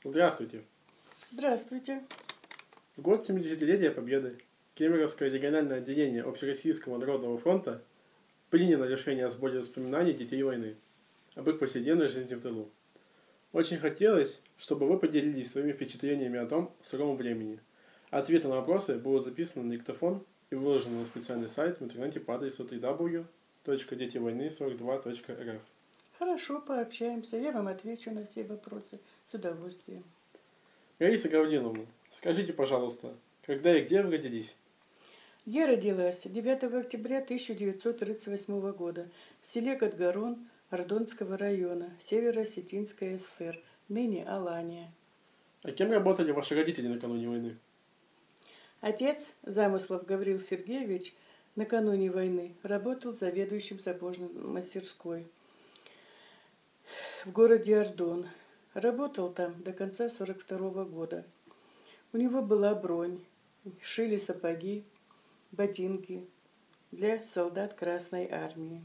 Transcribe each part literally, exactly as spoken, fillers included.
Здравствуйте! Здравствуйте! В год семидесятилетия Победы Кемеровское региональное отделение Общероссийского народного фронта приняло решение о сборе воспоминаний детей войны об их повседневной жизни в тылу. Очень хотелось, чтобы вы поделились своими впечатлениями о том суровом времени. Ответы на вопросы будут записаны на диктофон и выложены на специальный сайт в интернете по адресу дабл ю дабл ю дабл ю точка дети войны сорок два точка эр эф. Хорошо, пообщаемся. Я вам отвечу на все вопросы с удовольствием. Раиса Гавриловна, скажите, пожалуйста, когда и где вы родились? Я родилась девятого октября тысяча девятьсот тридцать восьмого года в селе Катгарон Ардонского района, Северо-Осетинская ССР, ныне Алания. А кем работали ваши родители накануне войны? Отец, Замыслов Гаврил Сергеевич, накануне войны работал заведующим сапожной мастерской в городе Ардон. Работал там до конца сорок второго года. У него была бронь, шили сапоги, ботинки для солдат Красной Армии.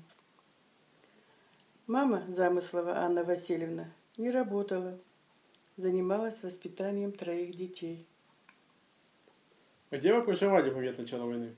Мама Замыслова Анна Васильевна не работала, занималась воспитанием троих детей. Где вы проживали в момент начала войны?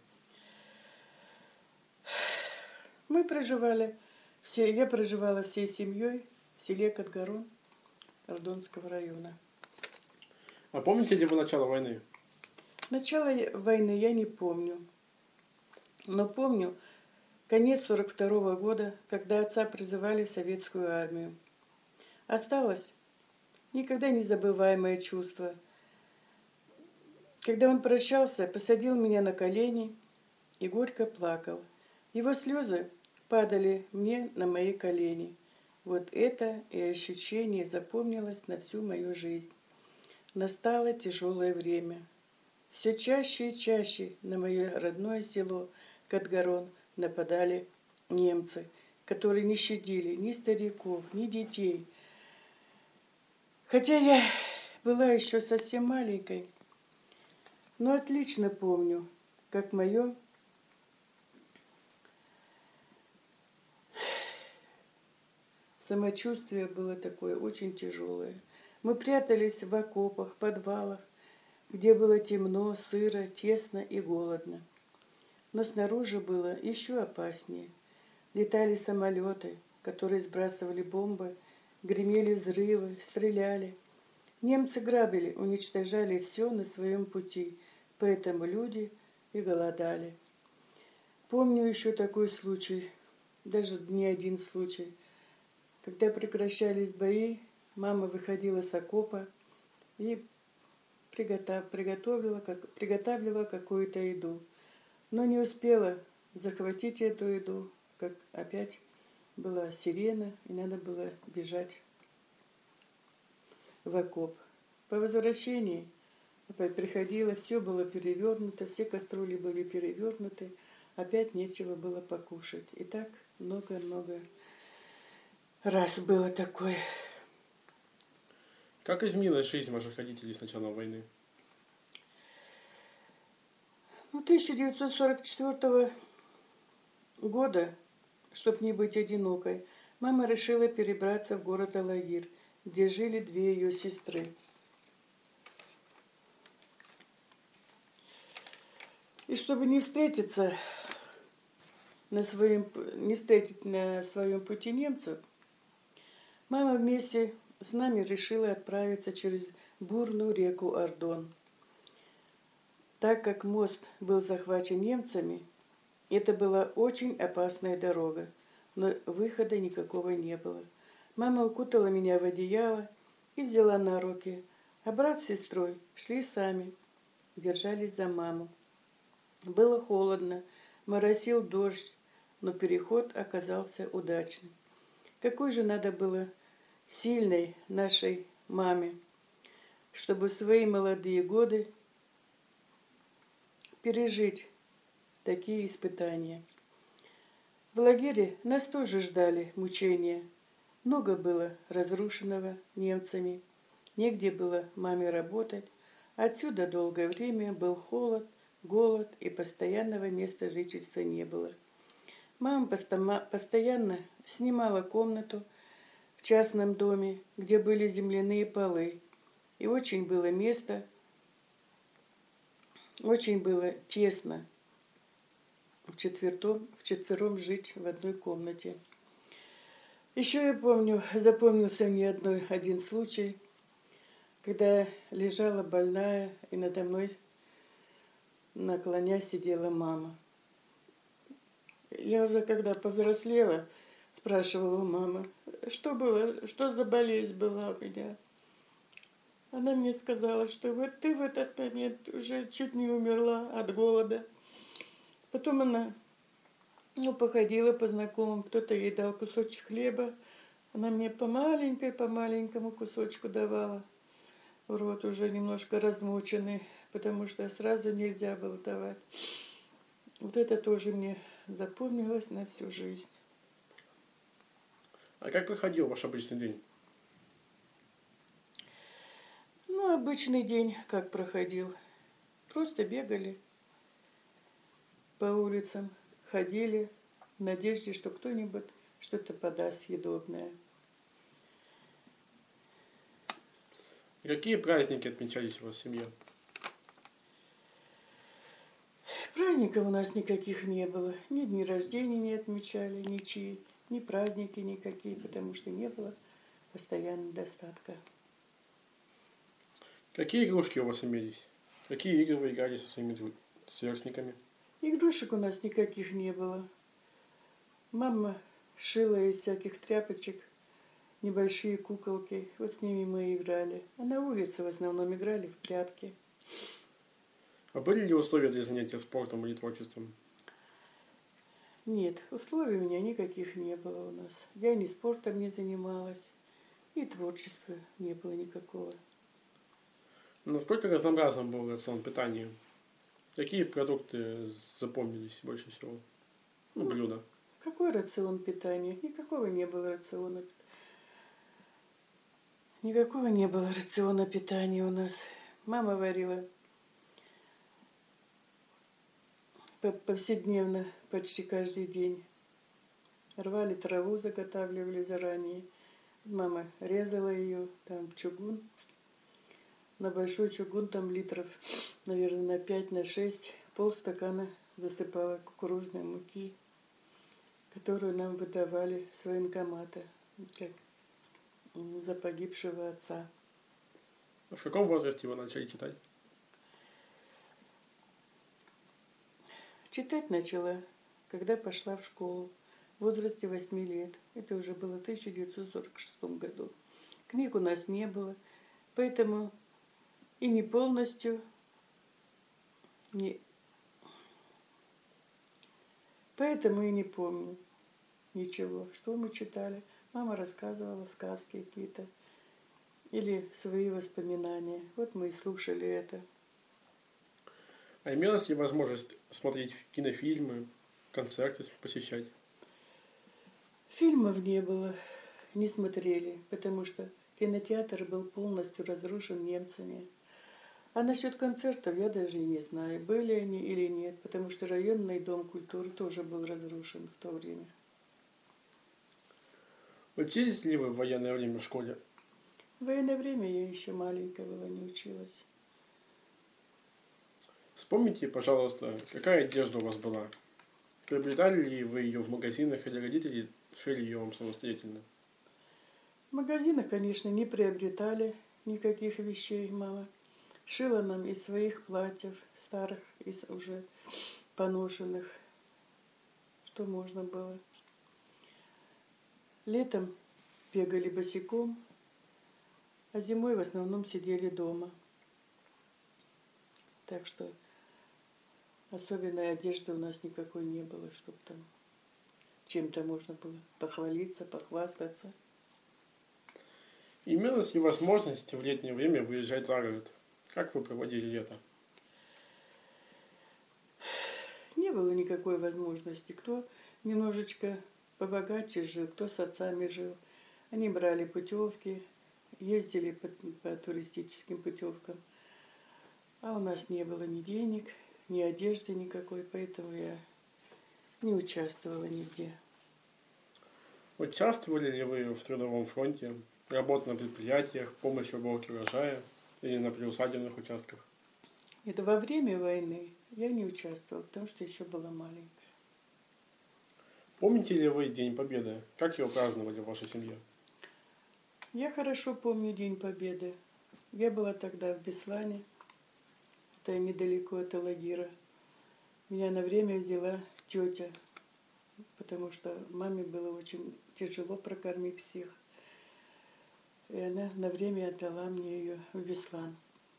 Мы проживали, все, я проживала всей семьей в селе Катгарон Ардонского района. А помните ли вы начало войны? Начало войны я не помню, но помню конец сорок второго года, когда отца призывали в советскую армию. Осталось никогда не забываемое чувство. Когда он прощался, посадил меня на колени и горько плакал. Его слезы падали мне на мои колени. Вот это и ощущение запомнилось на всю мою жизнь. Настало тяжелое время. Все чаще и чаще на мое родное село Катгарон нападали немцы, которые не щадили ни стариков, ни детей. Хотя я была еще совсем маленькой, но отлично помню, как мое самочувствие было такое очень тяжелое. Мы прятались в окопах, подвалах, где было темно, сыро, тесно и голодно. Но снаружи было еще опаснее. Летали самолеты, которые сбрасывали бомбы, гремели взрывы, стреляли. Немцы грабили, уничтожали все на своем пути, поэтому люди и голодали. Помню еще такой случай, даже не один случай. Когда прекращались бои, мама выходила с окопа и приготовила, как, приготовила какую-то еду. Но не успела захватить эту еду, как опять была сирена, и надо было бежать в окоп. По возвращении опять приходила, все было перевернуто, все кастрюли были перевернуты, опять нечего было покушать. И так много-много раз было такое. Как изменилась жизнь ваших родителей с начала войны? Ну, тысяча девятьсот сорок четвёртого года, чтобы не быть одинокой, мама решила перебраться в город Алагир, где жили две ее сестры. И чтобы не встретиться на своем, не встретить на своем пути немцев, мама вместе с нами решила отправиться через бурную реку Ардон. Так как мост был захвачен немцами, это была очень опасная дорога, но выхода никакого не было. Мама укутала меня в одеяло и взяла на руки, а брат с сестрой шли сами, держались за маму. Было холодно, моросил дождь, но переход оказался удачным. Какой же надо было сильной нашей маме, чтобы в свои молодые годы пережить такие испытания. В лагере нас тоже ждали мучения. Много было разрушенного немцами. Негде было маме работать. Отсюда долгое время был холод, голод и постоянного места жительства не было. Мама постоянно снимала комнату в частном доме, где были земляные полы, И очень было место, очень было тесно вчетвером, вчетвером жить в одной комнате. Еще я помню, запомнился мне одной, один случай, когда лежала больная, и надо мной, наклонясь, сидела мама. Я уже, когда повзрослела, спрашивала у мамы, что было, что за болезнь была у меня. Она мне сказала, что вот ты в этот момент уже чуть не умерла от голода. Потом она, ну, походила по знакомым, кто-то ей дал кусочек хлеба. Она мне по маленькой, по маленькому кусочку давала в рот, уже немножко размученный, потому что сразу нельзя было давать. Вот это тоже мне запомнилось на всю жизнь. А как проходил ваш обычный день? Ну, обычный день как проходил. Просто бегали по улицам, ходили в надежде, что кто-нибудь что-то подаст съедобное. Какие праздники отмечались у вас в семье? Праздников у нас никаких не было. Ни дни рождения не отмечали, ничьи, ни праздники никакие, потому что не было постоянного достатка. Какие игрушки у вас имелись? Какие игры вы играли со своими дру- сверстниками? Игрушек у нас никаких не было. Мама шила из всяких тряпочек небольшие куколки. Вот с ними мы играли. А на улице в основном играли в прятки. А были ли условия для занятия спортом или творчеством? Нет, условий у меня никаких не было у нас. Я ни спортом не занималась, и творчества не было никакого. Насколько разнообразным был рацион питания? Какие продукты запомнились больше всего? Ну, блюда. Какой рацион питания? Никакого не было рациона. Никакого не было рациона питания у нас. Мама варила повседневно, почти каждый день. Рвали траву, заготавливали заранее. Мама резала ее, там чугун. На большой чугун там литров, наверное, на пять, на шесть, полстакана засыпала кукурузной муки, которую нам выдавали с военкомата, как за погибшего отца. А в каком возрасте вы начали читать? Читать начала, когда пошла в школу, в возрасте восьми лет. Это уже было в тысяча девятьсот сорок шестом году. Книг у нас не было, поэтому и не полностью, не... поэтому и не помню ничего, что мы читали. Мама рассказывала сказки какие-то или свои воспоминания. Вот мы и слушали это. А имелась ли возможность смотреть кинофильмы, концерты посещать? Фильмов не было, не смотрели, потому что кинотеатр был полностью разрушен немцами. А насчет концертов я даже и не знаю, были они или нет, потому что районный дом культуры тоже был разрушен в то время. Учились ли вы в военное время в школе? В военное время я еще маленькая была, не училась. Вспомните, пожалуйста, какая одежда у вас была? Приобретали ли вы ее в магазинах или родители шили ее вам самостоятельно? В магазинах, конечно, не приобретали никаких вещей мама. Шила нам из своих платьев, старых, из уже поношенных, что можно было. Летом бегали босиком, а зимой в основном сидели дома. Так что особенной одежды у нас никакой не было, чтобы там чем-то можно было похвалиться, похвастаться. Имелась ли возможность в летнее время выезжать за город? Как вы проводили лето? Не было никакой возможности. Кто немножечко побогаче жил, кто с отцами жил. Они брали путевки, ездили по, по туристическим путевкам. А у нас не было ни денег, ни одежды никакой, поэтому я не участвовала нигде. Участвовали ли вы в трудовом фронте, работа на предприятиях, помощь в уборке урожая? Или на приусадебных участках? Это во время войны я не участвовала, потому что еще была маленькая. Помните ли вы День Победы? Как его праздновали в вашей семье? Я хорошо помню День Победы. Я была тогда в Беслане, это недалеко от Алагира. Меня на время взяла тетя, потому что маме было очень тяжело прокормить всех. И она на время отдала мне ее в Беслан.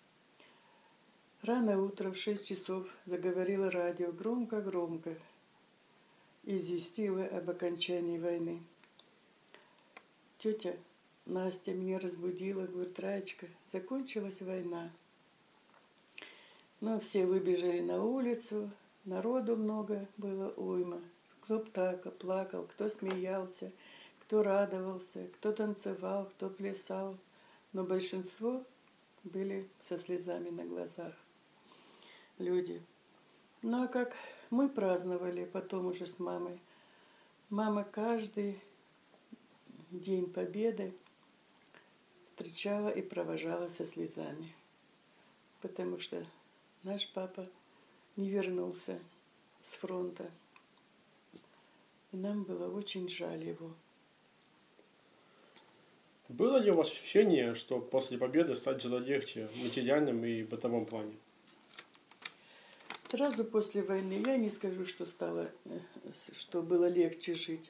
Рано утром в шесть часов заговорило радио громко-громко и известило об окончании войны. Тетя Настя меня разбудила, говорит: Раечка, закончилась война. Но все выбежали на улицу, народу много было, уйма. Кто плакал, плакал, кто смеялся, кто радовался, кто танцевал, кто плясал. Но большинство были со слезами на глазах люди. Ну а как мы праздновали потом уже с мамой. Мама каждый День Победы встречала и провожала со слезами. Потому что наш папа не вернулся с фронта. И нам было очень жаль его. Было ли у вас ощущение, что после победы стать жило легче в материальном и бытовом плане? Сразу после войны я не скажу, что стало, что было легче жить.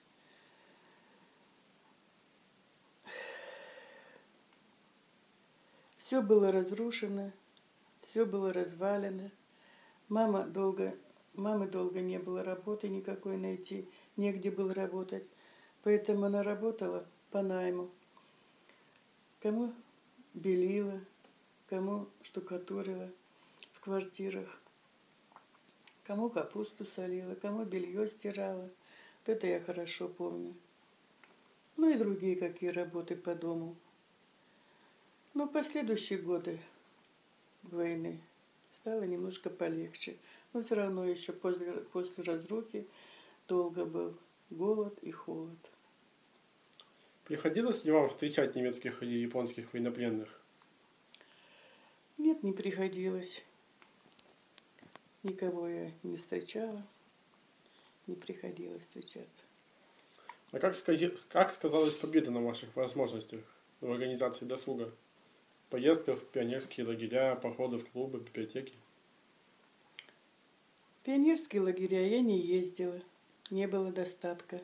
Все было разрушено, все было развалено. Мама долго, мамы долго не было работы никакой найти, негде было работать. Поэтому она работала по найму. Кому белила, кому штукатурила в квартирах, кому капусту солила, кому белье стирала. Вот это я хорошо помню. Ну и другие какие работы по дому. Но последующие годы войны стало немножко полегче. Но все равно еще после, после разрухи долго был голод и холод. Приходилось ли вам встречать немецких или японских военнопленных? Нет, не приходилось. Никого я не встречала, не приходилось встречаться. А как, скази- как сказалась победа на ваших возможностях в организации досуга? Поездках, пионерские лагеря, походы в клубы, библиотеки? В пионерские лагеря я не ездила, не было достатка.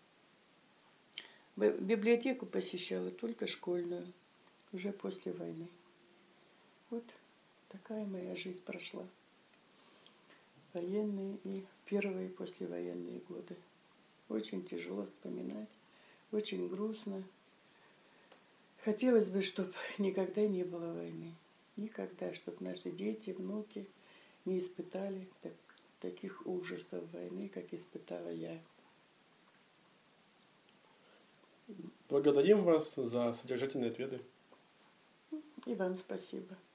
Библиотеку посещала только школьную, уже после войны. Вот такая моя жизнь прошла. Военные и первые послевоенные годы. Очень тяжело вспоминать, очень грустно. Хотелось бы, чтобы никогда не было войны. Никогда, чтобы наши дети, внуки не испытали так, таких ужасов войны, как испытала я. Благодарим вас за содержательные ответы. И вам спасибо.